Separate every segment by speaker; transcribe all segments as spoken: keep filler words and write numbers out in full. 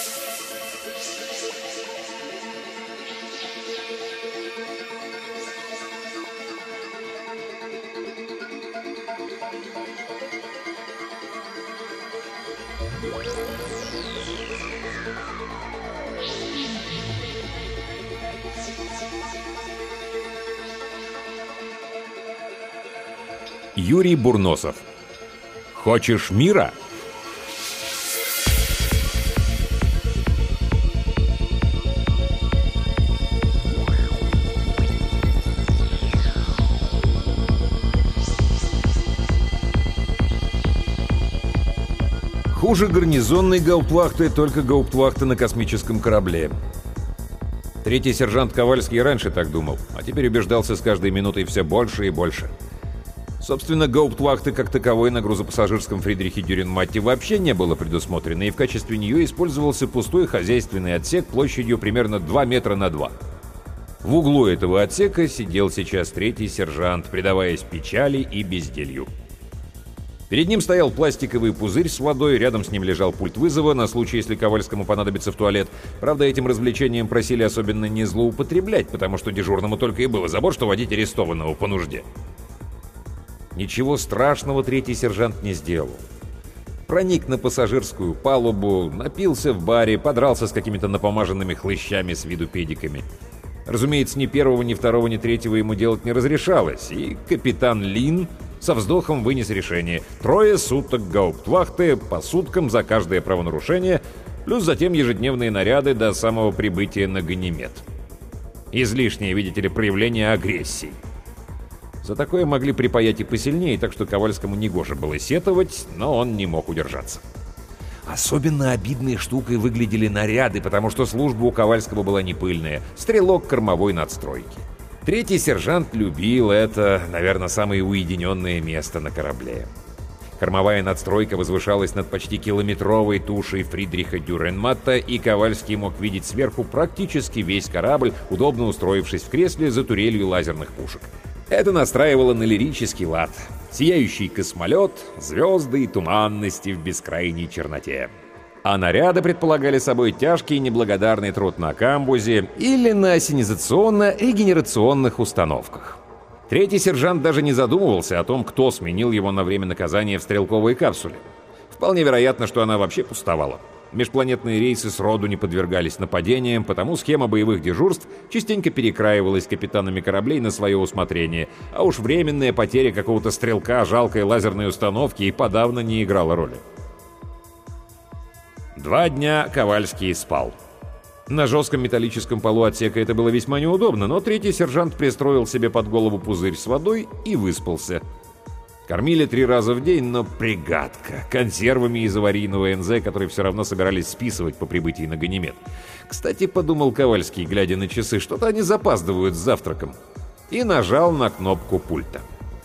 Speaker 1: Юрий Бурносов. Хочешь мира? Хуже гарнизонной гауптвахты только гауптвахта на космическом корабле. Третий сержант Ковальский раньше так думал, а теперь убеждался с каждой минутой все больше и больше. Собственно, гауптвахты как таковой на грузопассажирском Фридрихе Дюринматте вообще не было предусмотрено, и в качестве нее использовался пустой хозяйственный отсек площадью примерно два метра на два. В углу этого отсека сидел сейчас третий сержант, предаваясь печали и безделью. Перед ним стоял пластиковый пузырь с водой, рядом с ним лежал пульт вызова на случай, если Ковальскому понадобится в туалет. Правда, этим развлечением просили особенно не злоупотреблять, потому что дежурному только и было забот, что водить арестованного по нужде. Ничего страшного третий сержант не сделал. Проник на пассажирскую палубу, напился в баре, подрался с какими-то напомаженными хлыщами с виду педиками. Разумеется, ни первого, ни второго, ни третьего ему делать не разрешалось, и капитан Лин со вздохом вынес решение: трое суток гауптвахты по суткам за каждое правонарушение, плюс затем ежедневные наряды до самого прибытия на Ганимед. Излишнее, видите ли, проявление агрессии. За такое могли припаять и посильнее, так что Ковальскому негоже было сетовать, но он не мог удержаться. Особенно обидной штукой выглядели наряды, потому что служба у Ковальского была не пыльная. Стрелок кормовой надстройки. Третий сержант любил это, наверное, самое уединенное место на корабле. Кормовая надстройка возвышалась над почти километровой тушей Фридриха Дюринматта, и Ковальский мог видеть сверху практически весь корабль, удобно устроившись в кресле за турелью лазерных пушек. Это настраивало на лирический лад. Сияющий космолет, звезды и туманности в бескрайней черноте. А наряды предполагали собой тяжкий неблагодарный труд на камбузе или на ассенизационно-регенерационных установках. Третий сержант даже не задумывался о том, кто сменил его на время наказания в стрелковой капсуле. Вполне вероятно, что она вообще пустовала. Межпланетные рейсы сроду не подвергались нападениям, потому схема боевых дежурств частенько перекраивалась капитанами кораблей на свое усмотрение, а уж временная потеря какого-то стрелка жалкой лазерной установки и подавно не играла роли. Два дня Ковальский спал. На жестком металлическом полу отсека это было весьма неудобно, но третий сержант пристроил себе под голову пузырь с водой и выспался. Кормили три раза в день, но пригадка, консервами из аварийного эн зэ, которые все равно собирались списывать по прибытии на Ганимед. Кстати, подумал Ковальский, глядя на часы, что-то они запаздывают с завтраком, и нажал на кнопку пульта.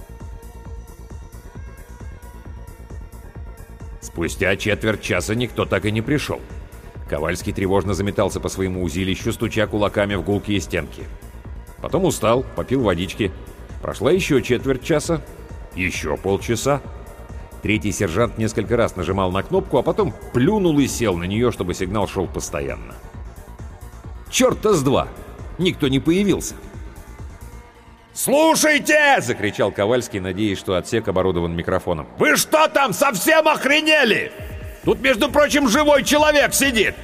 Speaker 1: Спустя четверть часа никто так и не пришел. Ковальский тревожно заметался по своему узилищу, стуча кулаками в гулкие стенки. Потом устал, попил водички. Прошла еще четверть часа. Еще полчаса. Третий сержант несколько раз нажимал на кнопку, а потом плюнул и сел на нее, чтобы сигнал шел постоянно. Черт-то с два! Никто не появился. «Слушайте!» — закричал Ковальский, надеясь, что отсек оборудован микрофоном. «Вы что там, совсем охренели? Тут, между прочим, живой человек сидит!»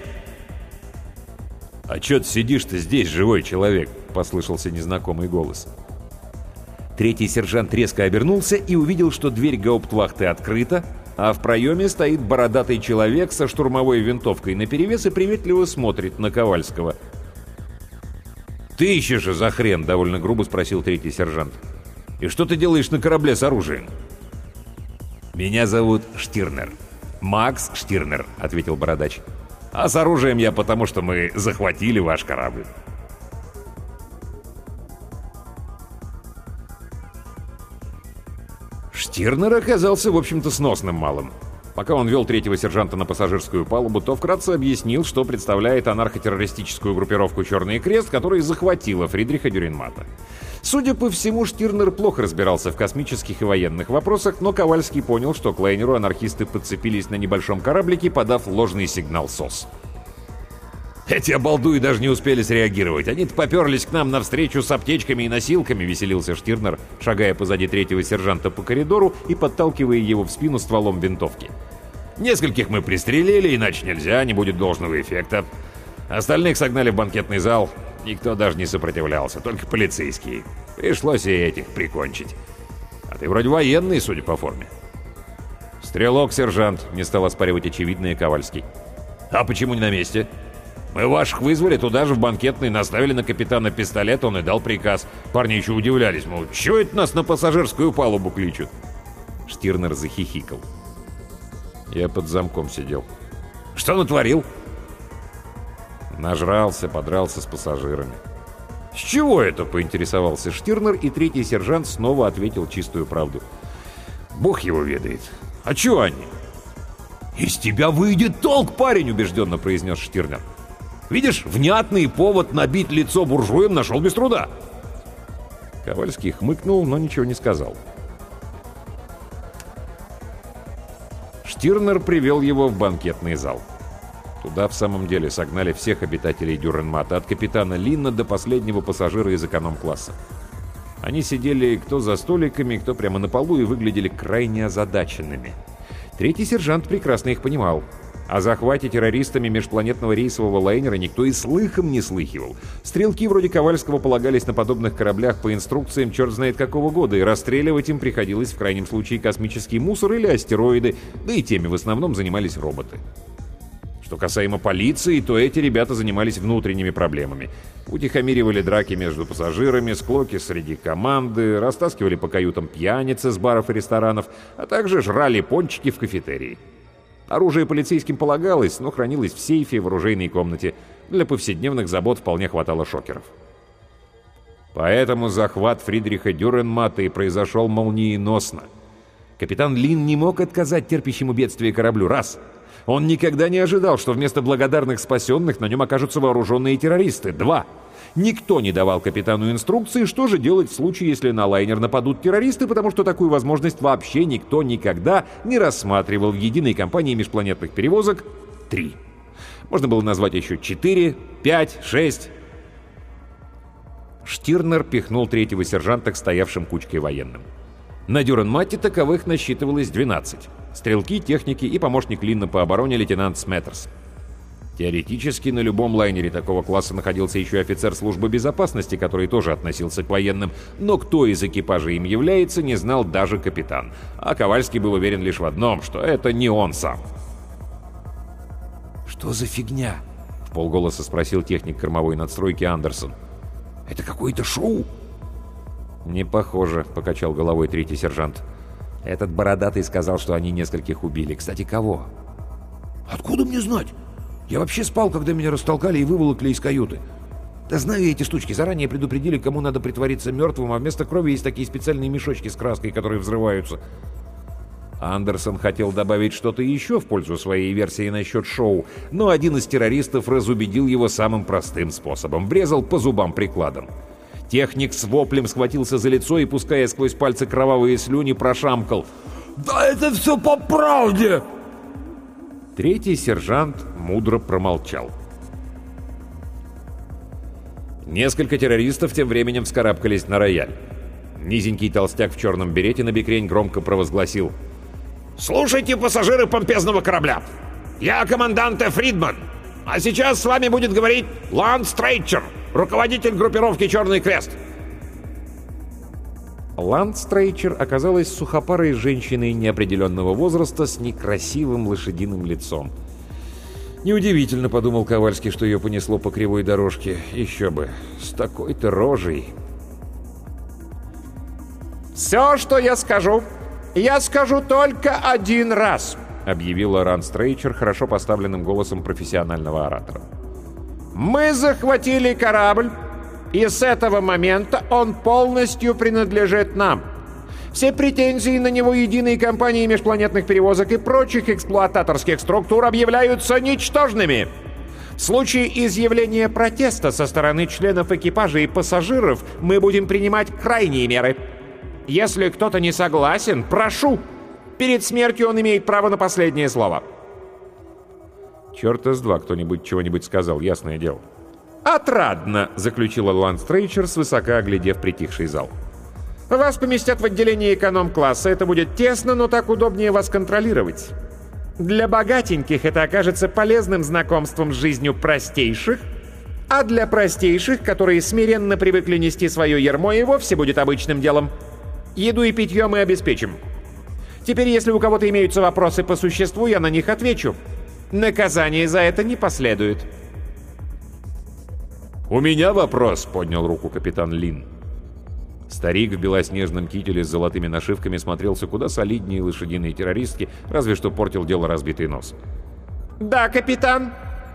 Speaker 1: «А чё ты сидишь-то здесь, живой человек?» — послышался незнакомый голос. Третий сержант резко обернулся и увидел, что дверь гауптвахты открыта, а в проеме стоит бородатый человек со штурмовой винтовкой наперевес и приветливо смотрит на Ковальского. «Ты ищешь же за хрен?» — довольно грубо спросил третий сержант. «И что ты делаешь на корабле с оружием?» «Меня зовут Штирнер. Макс Штирнер», — ответил бородач. «А с оружием я потому, что мы захватили ваш корабль». Штирнер оказался, в общем-то, сносным малым. Пока он вел третьего сержанта на пассажирскую палубу, то вкратце объяснил, что представляет анархотеррористическую группировку «Черный крест», которая захватила Фридриха Дюринматта. Судя по всему, Штирнер плохо разбирался в космических и военных вопросах, но Ковальский понял, что к лайнеру анархисты подцепились на небольшом кораблике, подав ложный сигнал СОС. Эти обалдуи даже не успели среагировать. Они-то поперлись к нам навстречу с аптечками и носилками, веселился Штирнер, шагая позади третьего сержанта по коридору и подталкивая его в спину стволом винтовки. Нескольких мы пристрелили, иначе нельзя, не будет должного эффекта. Остальных согнали в банкетный зал. Никто даже не сопротивлялся, только полицейские. Пришлось и этих прикончить. А ты вроде военный, судя по форме. Стрелок, сержант, не стал оспаривать очевидное Ковальский. А почему не на месте? Мы ваших вызвали туда же в банкетный, наставили на капитана пистолет, он и дал приказ. Парни еще удивлялись, мол, чего это нас на пассажирскую палубу кличут? Штирнер захихикал. Я под замком сидел. Что натворил? Нажрался, подрался с пассажирами. С чего это, поинтересовался Штирнер, и третий сержант снова ответил чистую правду. Бог его ведает. А чё они? Из тебя выйдет толк, парень, убежденно произнес Штирнер. Видишь, внятный повод набить лицо буржуям нашел без труда. Ковальский хмыкнул, но ничего не сказал. Штирнер привел его в банкетный зал. Туда в самом деле согнали всех обитателей Дюрренмата, от капитана Линна до последнего пассажира из эконом-класса. Они сидели кто за столиками, кто прямо на полу и выглядели крайне озадаченными. Третий сержант прекрасно их понимал. О захвате террористами межпланетного рейсового лайнера никто и слыхом не слыхивал. Стрелки вроде Ковальского полагались на подобных кораблях по инструкциям черт знает какого года, и расстреливать им приходилось в крайнем случае космический мусор или астероиды, да и теми в основном занимались роботы. Что касаемо полиции, то эти ребята занимались внутренними проблемами. Утихомиривали драки между пассажирами, склоки среди команды, растаскивали по каютам пьяницы с баров и ресторанов, а также жрали пончики в кафетерии. Оружие полицейским полагалось, но хранилось в сейфе в оружейной комнате. Для повседневных забот вполне хватало шокеров. Поэтому захват Фридриха Дюрренмата и произошел молниеносно. Капитан Лин не мог отказать терпящему бедствие кораблю. Раз. Он никогда не ожидал, что вместо благодарных спасенных на нем окажутся вооруженные террористы. Два. Никто не давал капитану инструкции, что же делать в случае, если на лайнер нападут террористы, потому что такую возможность вообще никто никогда не рассматривал в единой компании межпланетных перевозок. Три. Можно было назвать еще четыре, пять, шесть. Штирнер пихнул третьего сержанта к стоявшим кучкой военным. На Дюрренмате таковых насчитывалось двенадцать. Стрелки, техники и помощник Линна по обороне лейтенант Сметтерс. Теоретически на любом лайнере такого класса находился еще офицер службы безопасности, который тоже относился к военным, но кто из экипажа им является, не знал даже капитан. А Ковальский был уверен лишь в одном, что это не он сам. «Что за фигня?» — вполголоса спросил техник кормовой надстройки Андерсон. «Это какое-то шоу?» «Не похоже», — покачал головой третий сержант. «Этот бородатый сказал, что они нескольких убили. Кстати, кого?» «Откуда мне знать? Я вообще спал, когда меня растолкали и выволокли из каюты. Да знаю я эти штучки, заранее предупредили, кому надо притвориться мертвым, а вместо крови есть такие специальные мешочки с краской, которые взрываются». Андерсон хотел добавить что-то еще в пользу своей версии насчет шоу, но один из террористов разубедил его самым простым способом — врезал по зубам прикладом. Техник с воплем схватился за лицо и, пуская сквозь пальцы кровавые слюни, прошамкал: «Да это все по правде!» Третий сержант мудро промолчал. Несколько террористов тем временем вскарабкались на рояль. Низенький толстяк в черном берете на бекрень громко провозгласил: «Слушайте, пассажиры помпезного корабля! Я командант Фридман, а сейчас с вами будет говорить Ланс Стрейчер, руководитель группировки «Черный крест». Ланс Стрейчер оказалась сухопарой женщиной неопределенного возраста с некрасивым лошадиным лицом. Неудивительно, подумал Ковальский, что ее понесло по кривой дорожке. Еще бы, с такой-то рожей. «Все, что я скажу, я скажу только один раз», — объявила Ланс Стрейчер хорошо поставленным голосом профессионального оратора. «Мы захватили корабль, и с этого момента он полностью принадлежит нам. Все претензии на него единой компании межпланетных перевозок и прочих эксплуататорских структур объявляются ничтожными. В случае изъявления протеста со стороны членов экипажа и пассажиров мы будем принимать крайние меры. Если кто-то не согласен, прошу, перед смертью он имеет право на последнее слово». Чёрта с два кто-нибудь чего-нибудь сказал, ясное дело. «Отрадно!» — заключила Ланстрейчер, свысока оглядев притихший зал. «Вас поместят в отделение эконом-класса. Это будет тесно, но так удобнее вас контролировать. Для богатеньких это окажется полезным знакомством с жизнью простейших, а для простейших, которые смиренно привыкли нести свое ярмо, и вовсе будет обычным делом. Еду и питье мы обеспечим. Теперь, если у кого-то имеются вопросы по существу, я на них отвечу. Наказание за это не последует».
Speaker 2: «У меня вопрос», — поднял руку капитан Лин.
Speaker 1: Старик в белоснежном кителе с золотыми нашивками смотрелся куда солиднее лошадиной террористки, разве что портил дело разбитый нос.
Speaker 3: «Да, капитан».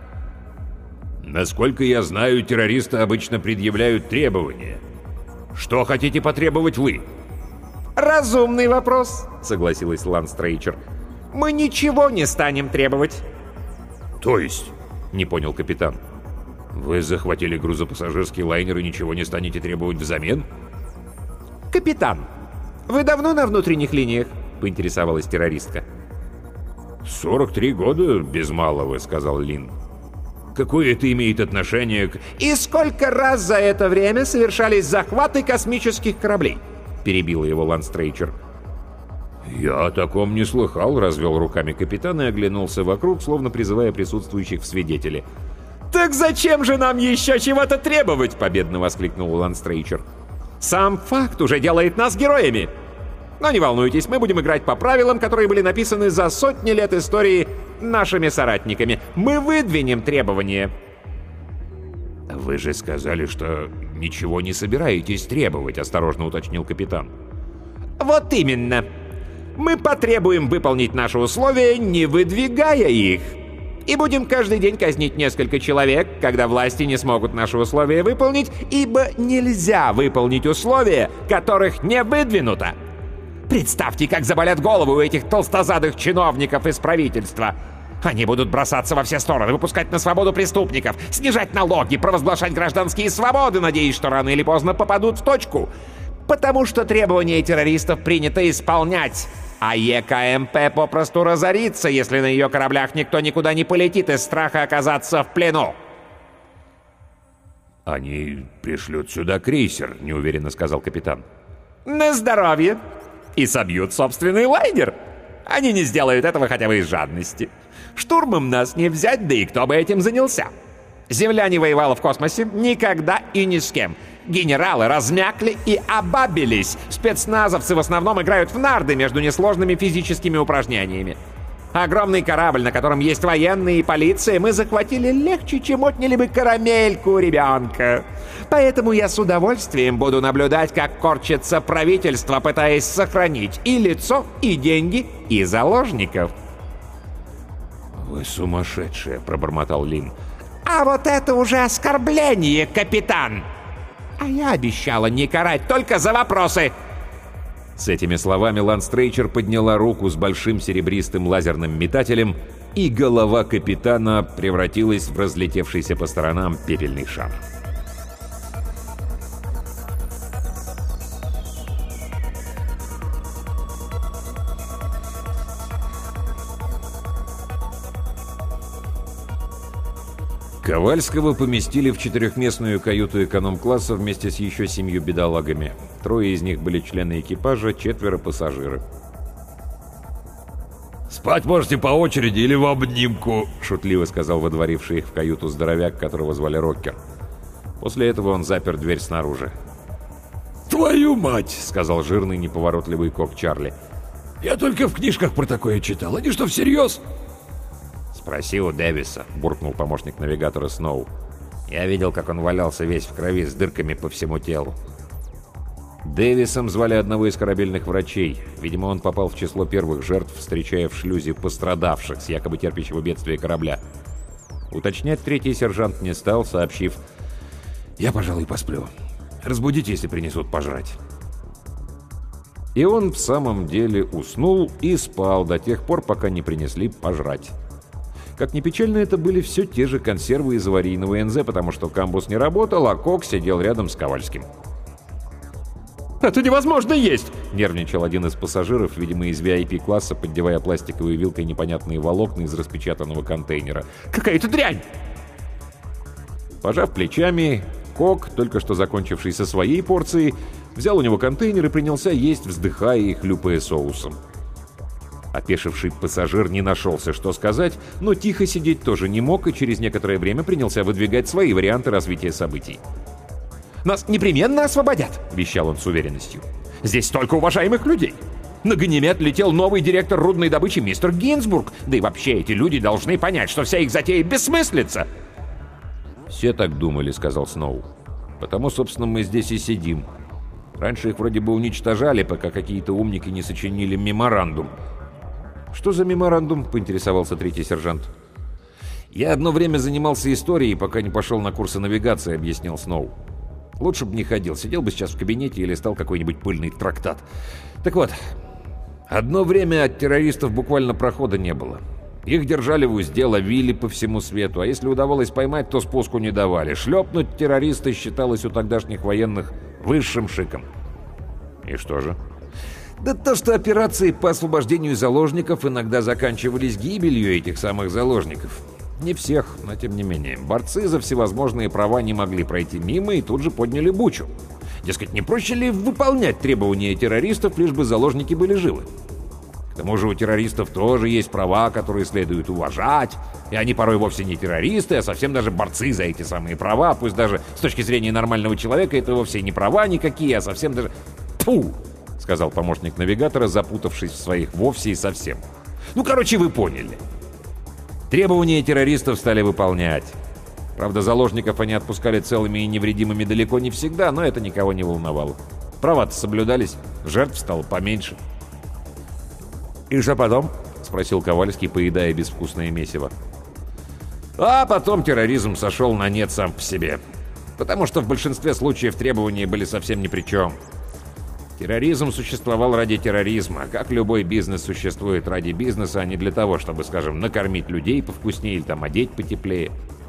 Speaker 2: «Насколько я знаю, террористы обычно предъявляют требования. Что хотите потребовать вы?»
Speaker 3: «Разумный вопрос», — согласилась Ланстрейчер. «Мы ничего не станем требовать».
Speaker 2: «То есть?»
Speaker 1: — не понял капитан.
Speaker 2: «Вы захватили грузопассажирский лайнер и ничего не станете требовать взамен?»
Speaker 3: «Капитан, вы давно на внутренних линиях?» — поинтересовалась террористка.
Speaker 2: «сорок три года без малого», — сказал Лин. «Какое это имеет отношение к...»
Speaker 3: «И сколько раз за это время совершались захваты космических кораблей?» — перебила его Ланстрейчер.
Speaker 2: «Я о таком не слыхал», —
Speaker 1: развел руками капитан и оглянулся вокруг, словно призывая присутствующих в свидетели.
Speaker 3: «Так зачем же нам еще чего-то требовать?» — победно воскликнул Ланстрейчер. «Сам факт уже делает нас героями. Но не волнуйтесь, мы будем играть по правилам, которые были написаны за сотни лет истории нашими соратниками. Мы выдвинем требования».
Speaker 2: «Вы же сказали, что ничего не собираетесь требовать», — осторожно уточнил капитан.
Speaker 3: «Вот именно. Мы потребуем выполнить наши условия, не выдвигая их. И будем каждый день казнить несколько человек, когда власти не смогут наши условия выполнить, ибо нельзя выполнить условия, которых не выдвинуто. Представьте, как заболят головы у этих толстозадых чиновников из правительства. Они будут бросаться во все стороны, выпускать на свободу преступников, снижать налоги, провозглашать гражданские свободы, надеясь, что рано или поздно попадут в точку. Потому что требования террористов принято исполнять. А ЕКМП попросту разорится, если на ее кораблях никто никуда не полетит из страха оказаться в плену.
Speaker 2: «Они пришлют сюда крейсер», — неуверенно сказал капитан.
Speaker 3: «На здоровье. И собьют собственный лайнер. Они не сделают этого хотя бы из жадности. Штурмом нас не взять, да и кто бы этим занялся? Земля не воевала в космосе никогда и ни с кем. Генералы размякли и обабились. Спецназовцы в основном играют в нарды между несложными физическими упражнениями. Огромный корабль, на котором есть военные и полиция, мы захватили легче, чем отняли бы карамельку у ребенка. Поэтому я с удовольствием буду наблюдать, как корчится правительство, пытаясь сохранить и лицо, и деньги, и заложников».
Speaker 2: «Вы сумасшедшие», — пробормотал Лин.
Speaker 3: «А вот это уже оскорбление, капитан! А я обещала не карать, только за вопросы!»
Speaker 1: С этими словами Ланстрейчер подняла руку с большим серебристым лазерным метателем, и голова капитана превратилась в разлетевшийся по сторонам пепельный шар. Ковальского поместили в четырехместную каюту эконом-класса вместе с еще семью бедолагами. Трое из них были члены экипажа, четверо пассажиры.
Speaker 2: «Спать можете по очереди или в обнимку»,
Speaker 1: — шутливо сказал водворивший их в каюту здоровяк, которого звали Роккер. После этого он запер дверь снаружи.
Speaker 2: «Твою мать!»
Speaker 1: — сказал жирный неповоротливый кок Чарли.
Speaker 2: «Я только в книжках про такое читал. Они что, всерьез?»
Speaker 1: «Спроси у Дэвиса», — буркнул помощник навигатора Сноу. «Я видел, как он валялся весь в крови с дырками по всему телу». Дэвисом звали одного из корабельных врачей. Видимо, он попал в число первых жертв, встречая в шлюзе пострадавших с якобы терпящего бедствия корабля. Уточнять третий сержант не стал, сообщив: «Я, пожалуй, посплю. Разбудите, если принесут пожрать». И он в самом деле уснул и спал до тех пор, пока не принесли пожрать. Как ни печально, это были все те же консервы из аварийного эн зэ, потому что камбус не работал, а Кок сидел рядом с Ковальским.
Speaker 3: «Это невозможно есть!» — нервничал один из пассажиров, видимо, из ви ай пи-класса, поддевая пластиковой вилкой непонятные волокна из распечатанного контейнера. «Какая-то дрянь!»
Speaker 1: Пожав плечами, Кок, только что закончивший со своей порцией, взял у него контейнер и принялся есть, вздыхая и хлюпая соусом. Опешивший пассажир не нашелся, что сказать, но тихо сидеть тоже не мог и через некоторое время принялся выдвигать свои варианты развития событий.
Speaker 3: «Нас непременно освободят!» — вещал он с уверенностью. «Здесь столько уважаемых людей! На Ганимед летел новый директор рудной добычи мистер Гинзбург, да и вообще эти люди должны понять, что вся их затея бессмыслица!»
Speaker 1: «Все так думали», — сказал Сноу. «Потому, собственно, мы здесь и сидим. Раньше их вроде бы уничтожали, пока какие-то умники не сочинили меморандум». «Что за меморандум?» — поинтересовался третий сержант. «Я одно время занимался историей, пока не пошел на курсы навигации», — объяснил Сноу. «Лучше бы не ходил, сидел бы сейчас в кабинете и листал какой-нибудь пыльный трактат. Так вот, одно время от террористов буквально прохода не было. Их держали в узде, ловили по всему свету, а если удавалось поймать, то спуску не давали. Шлепнуть террориста считалось у тогдашних военных высшим шиком». «И что же?» «Да то, что операции по освобождению заложников иногда заканчивались гибелью этих самых заложников. Не всех, но тем не менее. Борцы за всевозможные права не могли пройти мимо и тут же подняли бучу. Дескать, не проще ли выполнять требования террористов, лишь бы заложники были живы? К тому же у террористов тоже есть права, которые следует уважать, и они порой вовсе не террористы, а совсем даже борцы за эти самые права, пусть даже с точки зрения нормального человека это вовсе не права никакие, а совсем даже... Тьфу!» — сказал помощник навигатора, запутавшись в своих вовсе и совсем. «Ну, короче, вы поняли. Требования террористов стали выполнять. Правда, заложников они отпускали целыми и невредимыми далеко не всегда, но это никого не волновало. Права-то соблюдались, жертв стало поменьше». «И что потом?» — спросил Ковальский, поедая безвкусное месиво. «А потом терроризм сошел на нет сам по себе. Потому что в большинстве случаев требования были совсем ни при чем. Терроризм существовал ради терроризма, как любой бизнес существует ради бизнеса, а не для того, чтобы, скажем, накормить людей повкуснее или там одеть потеплее».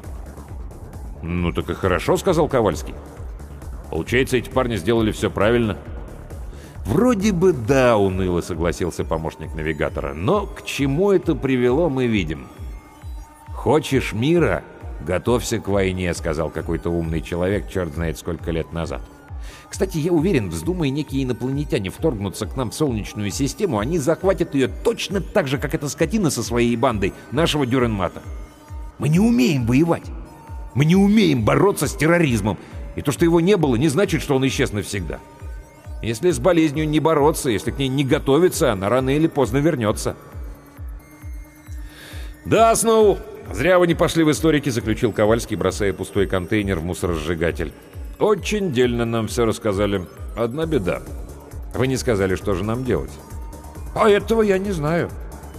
Speaker 1: «Ну так и хорошо», — сказал Ковальский. «Получается, эти парни сделали все правильно». «Вроде бы да», — уныло согласился помощник навигатора. «Но к чему это привело, мы видим». «Хочешь мира? Готовься к войне», — сказал какой-то умный человек, черт знает сколько лет назад. Кстати, я уверен, вздумая некие инопланетяне вторгнуться к нам в Солнечную систему, они захватят ее точно так же, как эта скотина со своей бандой нашего Дюренмата. Мы не умеем воевать. Мы не умеем бороться с терроризмом. И то, что его не было, не значит, что он исчез навсегда. Если с болезнью не бороться, если к ней не готовиться, она рано или поздно вернется». «Да, Сноу, зря вы не пошли в историки», — заключил Ковальский, бросая пустой контейнер в мусоросжигатель. «Очень дельно нам все рассказали. Одна беда. Вы не сказали, что же нам делать». «А этого я не знаю».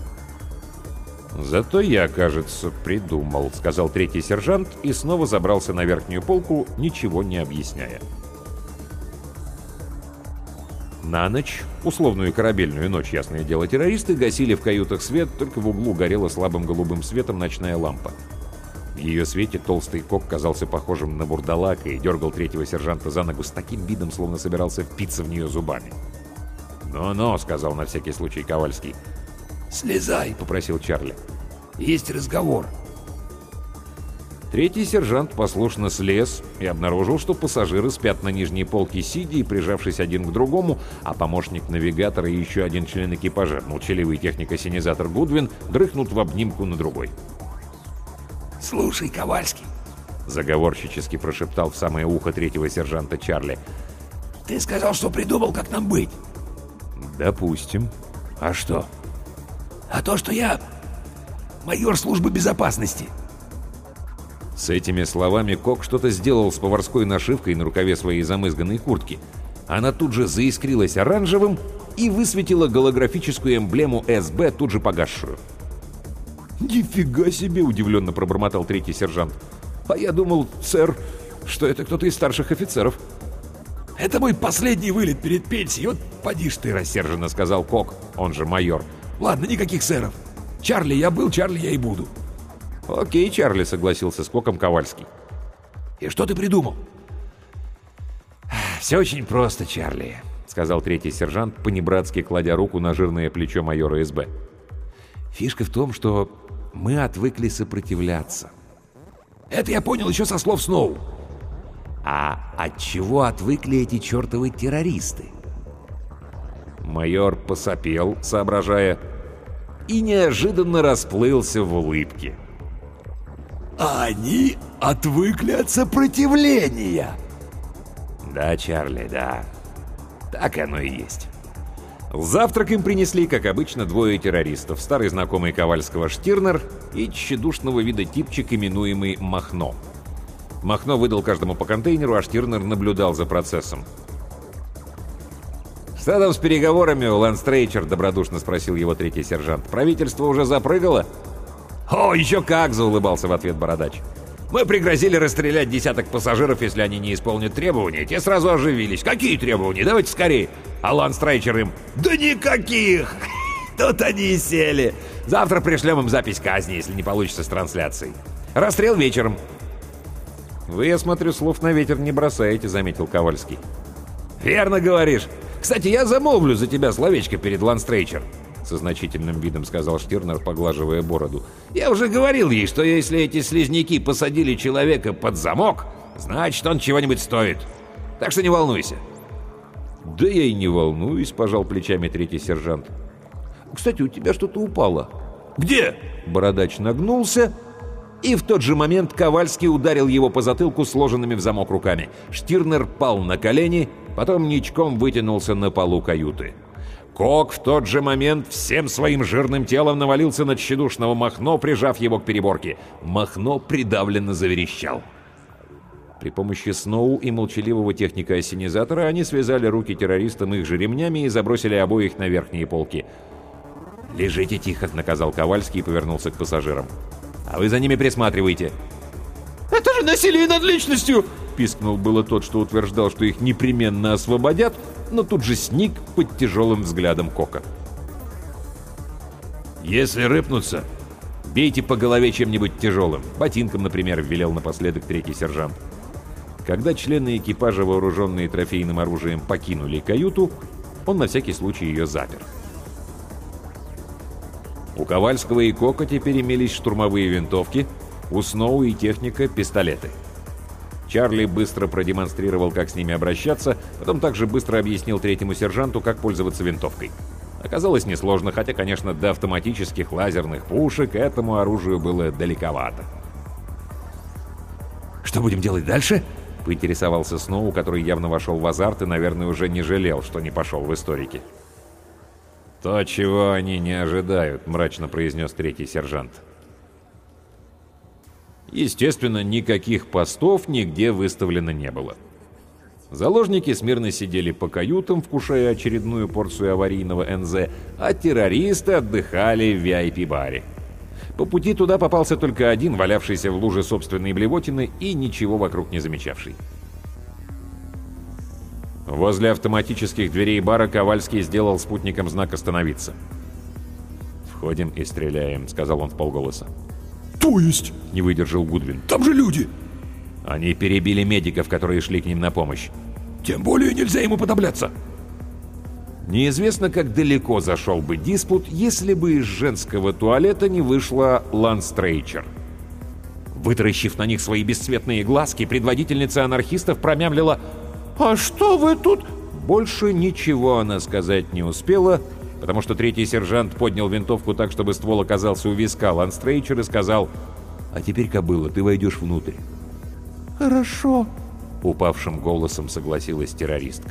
Speaker 1: «Зато я, кажется, придумал», — сказал третий сержант и снова забрался на верхнюю полку, ничего не объясняя. На ночь, условную корабельную ночь, ясное дело, террористы гасили в каютах свет, только в углу горела слабым голубым светом ночная лампа. В ее свете толстый Кок казался похожим на бурдалака и дергал третьего сержанта за ногу с таким видом, словно собирался впиться в нее зубами. «Ну-ну», — сказал на всякий случай Ковальский.
Speaker 4: «Слезай», — попросил Чарли. «Есть разговор».
Speaker 1: Третий сержант послушно слез и обнаружил, что пассажиры спят на нижней полке сидя и прижавшись один к другому, а помощник навигатора и еще один член экипажа, молчаливый техник-осенизатор Гудвин, дрыхнут в обнимку на другой.
Speaker 4: «Слушай, Ковальский»,
Speaker 1: — заговорщически прошептал в самое ухо третьего сержанта Чарли.
Speaker 4: «Ты сказал, что придумал, как нам быть».
Speaker 1: «Допустим. А что?»
Speaker 4: «А то, что я майор службы безопасности».
Speaker 1: С этими словами Кок что-то сделал с поварской нашивкой на рукаве своей замызганной куртки. Она тут же заискрилась оранжевым и высветила голографическую эмблему эс бэ, тут же погасшую. «Нифига себе!» — удивленно пробормотал третий сержант. «А я думал, сэр, что это кто-то из старших офицеров».
Speaker 4: «Это мой последний вылет перед пенсией, вот поди ж ты», — рассерженно сказал Кок, он же майор. «Ладно, никаких сэров. Чарли я был, Чарли я и буду».
Speaker 1: «Окей, Чарли», — согласился с Коком Ковальский.
Speaker 4: «И что ты придумал?»
Speaker 3: «Все очень просто, Чарли.
Speaker 1: — сказал третий сержант, понебратски кладя руку на жирное плечо майора СБ. «Фишка в том, что мы отвыкли сопротивляться».
Speaker 4: «Это я понял еще со слов Сноу».
Speaker 1: «А от чего отвыкли эти чертовы террористы?» Майор посопел, соображая, и неожиданно расплылся в улыбке.
Speaker 4: «Они отвыкли от сопротивления!»
Speaker 1: «Да, Чарли, да. Так оно и есть». Завтрак им принесли, как обычно, двое террористов. Старый знакомый Ковальского Штирнер и тщедушного вида типчик, именуемый Махно. Махно выдал каждому по контейнеру, а Штирнер наблюдал за процессом. «Что там с переговорами, Ланстрейчер?» — добродушно спросил его третий сержант. «Правительство уже запрыгало?» «О, еще как!» — заулыбался в ответ бородач. «Мы пригрозили расстрелять десяток пассажиров, если они не исполнят требования. Те сразу оживились. Какие требования? Давайте скорее!» А Ланстрейчер им: «Да никаких! Тут они и сели. Завтра пришлем им запись казни, если не получится с трансляцией. Расстрел вечером». «Вы, я смотрю, слов на ветер не бросаете», — заметил Ковальский. «Верно говоришь. Кстати, я замолвлю за тебя словечко перед Ланстрейчер», — со значительным видом сказал Штирнер, поглаживая бороду. «Я уже говорил ей, что если эти слизняки посадили человека под замок, значит, он чего-нибудь стоит. Так что не волнуйся». «Да я и не волнуюсь», — пожал плечами третий сержант. «Кстати, у тебя что-то упало».
Speaker 4: «Где?»
Speaker 1: Бородач нагнулся, и в тот же момент Ковальский ударил его по затылку сложенными в замок руками. Штирнер пал на колени, потом ничком вытянулся на полу каюты. Кок в тот же момент всем своим жирным телом навалился на тщедушного Махно, прижав его к переборке. Махно придавленно заверещал. При помощи Сноу и молчаливого техника-ассенизатора они связали руки террористам их же ремнями и забросили обоих на верхние полки. «Лежите тихо», — наказал Ковальский и повернулся к пассажирам. «А вы за ними присматривайте».
Speaker 4: «Это же насилие над личностью!»
Speaker 1: — пискнул было тот, что утверждал, что их непременно освободят, но тут же сник под тяжелым взглядом Кока.
Speaker 4: «Если рыпнутся,
Speaker 1: бейте по голове чем-нибудь тяжелым. Ботинком, например», — велел напоследок третий сержант. Когда члены экипажа, вооруженные трофейным оружием, покинули каюту, он на всякий случай ее запер. У Ковальского и Кока теперь имелись штурмовые винтовки, у Сноу и техника — пистолеты. Чарли быстро продемонстрировал, как с ними обращаться, потом также быстро объяснил третьему сержанту, как пользоваться винтовкой. Оказалось несложно, хотя, конечно, до автоматических лазерных пушек этому оружию было далековато.
Speaker 4: «Что будем делать дальше?»
Speaker 1: — поинтересовался Сноу, который явно вошел в азарт и, наверное, уже не жалел, что не пошел в историки. «То, чего они не ожидают», — мрачно произнес третий сержант. Естественно, никаких постов нигде выставлено не было. Заложники смирно сидели по каютам, вкушая очередную порцию аварийного эн зэ, а террористы отдыхали в ви ай пи-баре. По пути туда попался только один, валявшийся в луже собственной блевотины и ничего вокруг не замечавший. Возле автоматических дверей бара Ковальский сделал спутникам знак «Остановиться». «Входим и стреляем», — сказал он вполголоса.
Speaker 4: «То есть?»
Speaker 1: — не выдержал Гудвин.
Speaker 4: «Там же люди!»
Speaker 1: «Они перебили медиков, которые шли к ним на помощь».
Speaker 4: «Тем более нельзя ему подобляться».
Speaker 1: Неизвестно, как далеко зашел бы диспут, если бы из женского туалета не вышла Ланстрейчер. Вытаращив на них свои бесцветные глазки, предводительница анархистов промямлила: «А что вы тут?» Больше ничего она сказать не успела, потому что третий сержант поднял винтовку так, чтобы ствол оказался у виска Ланстрейчер, и сказал: «А теперь, кобыла, ты войдешь внутрь». «Хорошо», — упавшим голосом согласилась террористка.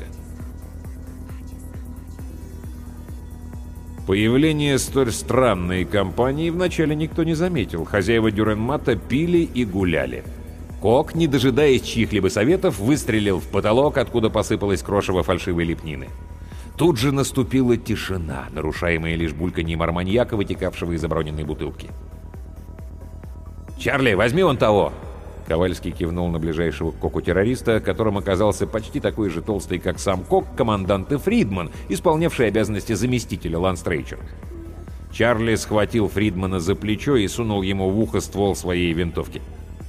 Speaker 1: Появление столь странной компании вначале никто не заметил. Хозяева Дюренмата пили и гуляли. Кок, не дожидаясь чьих-либо советов, выстрелил в потолок, откуда посыпалось крошево фальшивой лепнины. Тут же наступила тишина, нарушаемая лишь бульканьем арманьяка, вытекавшего из оброненной бутылки. «Чарли, возьми вон того!» Ковальский кивнул на ближайшего к Коку террориста, которым оказался почти такой же толстый, как сам Кок, командант Фридман, исполнявший обязанности заместителя Ланстрейчер. Чарли схватил Фридмана за плечо и сунул ему в ухо ствол своей винтовки.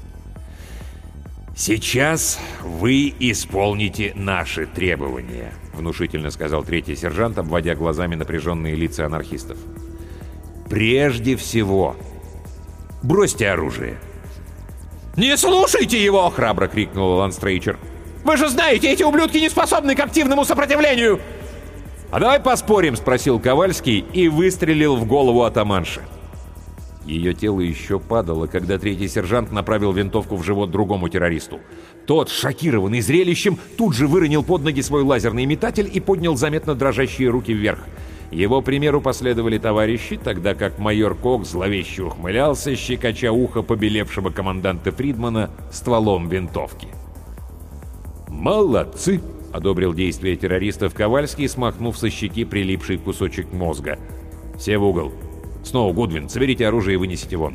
Speaker 1: «Сейчас вы исполните наши требования», внушительно сказал третий сержант, обводя глазами напряженные лица анархистов. «Прежде всего, бросьте оружие!»
Speaker 3: «Не слушайте его!» — храбро крикнул Ланстрейчер. «Вы же знаете, эти ублюдки не способны к активному сопротивлению!»
Speaker 1: «А давай поспорим», — спросил Ковальский и выстрелил в голову атаманши. Ее тело еще падало, когда третий сержант направил винтовку в живот другому террористу. Тот, шокированный зрелищем, тут же выронил под ноги свой лазерный метатель и поднял заметно дрожащие руки вверх. Его примеру последовали товарищи, тогда как майор Кок зловеще ухмылялся, щекоча ухо побелевшего команданта Фридмана стволом винтовки. «Молодцы!» — одобрил действия террористов Ковальский, смахнув со щеки прилипший кусочек мозга. «Все в угол. Сноу, Гудвин, соберите оружие и вынесите вон».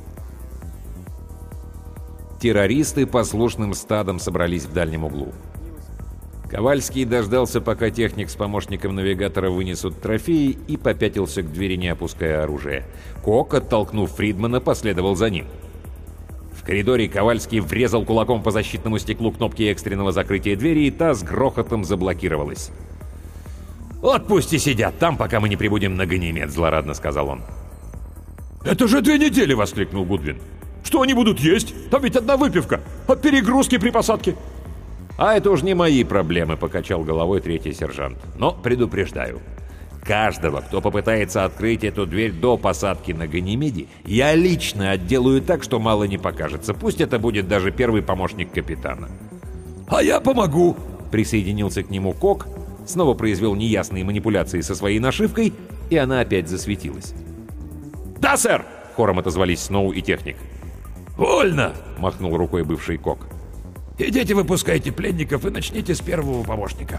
Speaker 1: Террористы послушным стадом собрались в дальнем углу. Ковальский дождался, пока техник с помощником навигатора вынесут трофеи, и попятился к двери, не опуская оружие. Кок, оттолкнув Фридмана, последовал за ним. В коридоре Ковальский врезал кулаком по защитному стеклу кнопки экстренного закрытия двери, и та с грохотом заблокировалась. «Вот пусть и сидят там, пока мы не прибудем на Ганимед», — злорадно сказал он.
Speaker 4: «Это же две недели!» — воскликнул Гудвин. «Что они будут есть? Там ведь одна выпивка от перегрузки при посадке!»
Speaker 1: «А это уж не мои проблемы», — покачал головой третий сержант. «Но предупреждаю. Каждого, кто попытается открыть эту дверь до посадки на Ганимеде, я лично отделаю так, что мало не покажется. Пусть это будет даже первый помощник капитана».
Speaker 4: «А я помогу!»
Speaker 1: — присоединился к нему Кок, снова произвел неясные манипуляции со своей нашивкой, и она опять засветилась.
Speaker 3: «Да, сэр!»
Speaker 1: — хором отозвались Сноу и техник.
Speaker 4: «Вольно!»
Speaker 1: — махнул рукой бывший Кок.
Speaker 4: «Идите, выпускайте пленников и начните с первого помощника».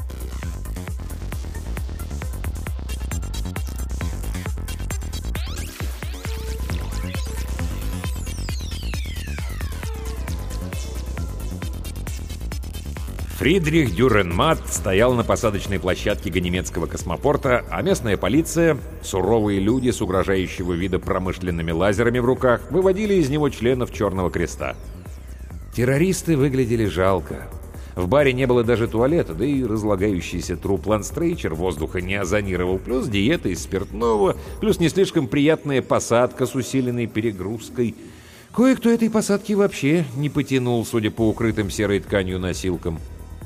Speaker 1: Фридрих Дюрренмат стоял на посадочной площадке ганимедского космопорта, а местная полиция, суровые люди с угрожающего вида промышленными лазерами в руках, выводили из него членов Черного Креста. Террористы выглядели жалко. В баре не было даже туалета, да и разлагающийся труп Ланстрейчер воздуха не озонировал, плюс диета из спиртного, плюс не слишком приятная посадка с усиленной перегрузкой. Кое-кто этой посадки вообще не потянул, судя по укрытым серой тканью носилкам.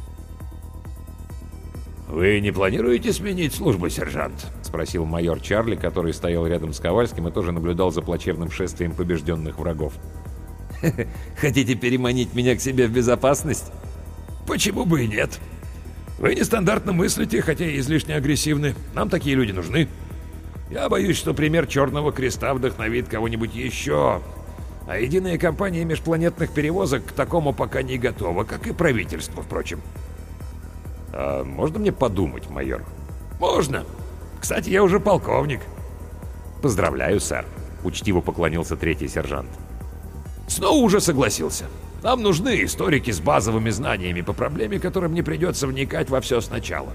Speaker 4: «Вы не планируете сменить службу, сержант?»
Speaker 1: — спросил майор Чарли, который стоял рядом с Ковальским и тоже наблюдал за плачевным шествием побежденных врагов.
Speaker 3: «Хотите переманить меня к себе в безопасность?»
Speaker 4: «Почему бы и нет? Вы нестандартно мыслите, хотя и излишне агрессивны. Нам такие люди нужны. Я боюсь, что пример Черного Креста вдохновит кого-нибудь еще. А единая компания межпланетных перевозок к такому пока не готова, как и правительство, впрочем».
Speaker 1: «А можно мне подумать, майор?»
Speaker 4: «Можно. Кстати, я уже полковник».
Speaker 1: «Поздравляю, сэр», — учтиво поклонился третий сержант.
Speaker 4: «Сноу уже согласился. Нам нужны историки с базовыми знаниями по проблеме, которым не придется вникать во все сначала».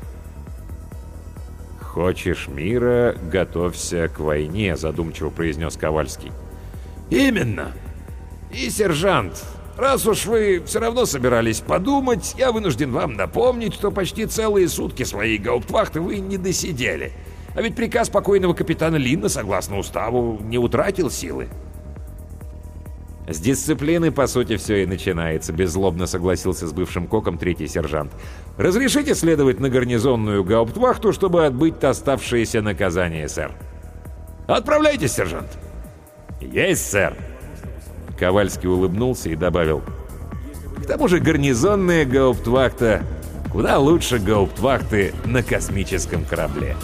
Speaker 1: «Хочешь мира, готовься к войне», — задумчиво произнес Ковальский.
Speaker 4: «Именно. И, сержант, раз уж вы все равно собирались подумать, я вынужден вам напомнить, что почти целые сутки своей гауптвахты вы не досидели. А ведь приказ покойного капитана Линна, согласно уставу, не утратил силы».
Speaker 1: «С дисциплины, по сути, все и начинается», — беззлобно согласился с бывшим Коком третий сержант. «Разрешите следовать на гарнизонную гауптвахту, чтобы отбыть оставшееся наказание, сэр?»
Speaker 4: «Отправляйтесь, сержант».
Speaker 1: «Есть, сэр!» Ковальский улыбнулся и добавил: «К тому же гарнизонная гауптвахта куда лучше гауптвахты на космическом корабле».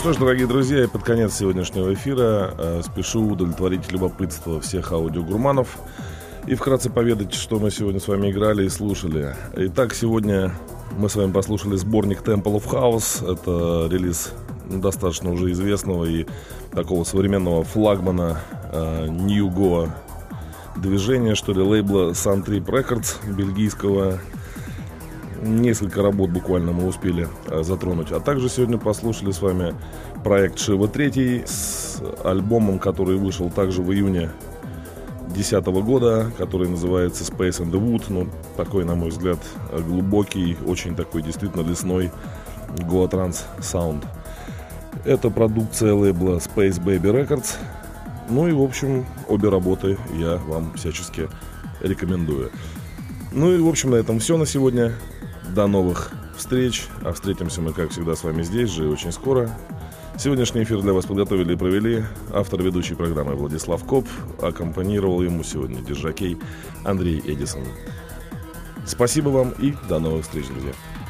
Speaker 5: что ж, дорогие друзья, и под конец сегодняшнего эфира э, спешу удовлетворить любопытство всех аудиогурманов и вкратце поведать, что мы сегодня с вами играли и слушали. Итак, сегодня мы с вами послушали сборник Temple of House. Это релиз достаточно уже известного и такого современного флагмана э, New Goa движения, что ли, лейбла Suntrip Records бельгийского. Несколько работ буквально мы успели э, затронуть. А также сегодня послушали с вами проект Shiva три с альбомом, который вышел также в июне две тысячи десятого года, который называется Space and the Wood. Ну, такой, на мой взгляд, глубокий, очень такой действительно лесной Goa Trance Sound. Это продукция лейбла Space Baby Records. Ну и, в общем, обе работы я вам всячески рекомендую. Ну и, в общем, на этом все на сегодня. До новых встреч. А встретимся мы, как всегда, с вами здесь же и очень скоро. Сегодняшний эфир для вас подготовили и провели автор ведущей программы Владислав Коп. Аккомпанировал ему сегодня диджокей Андрей Эдисон. Спасибо вам и до новых встреч, друзья.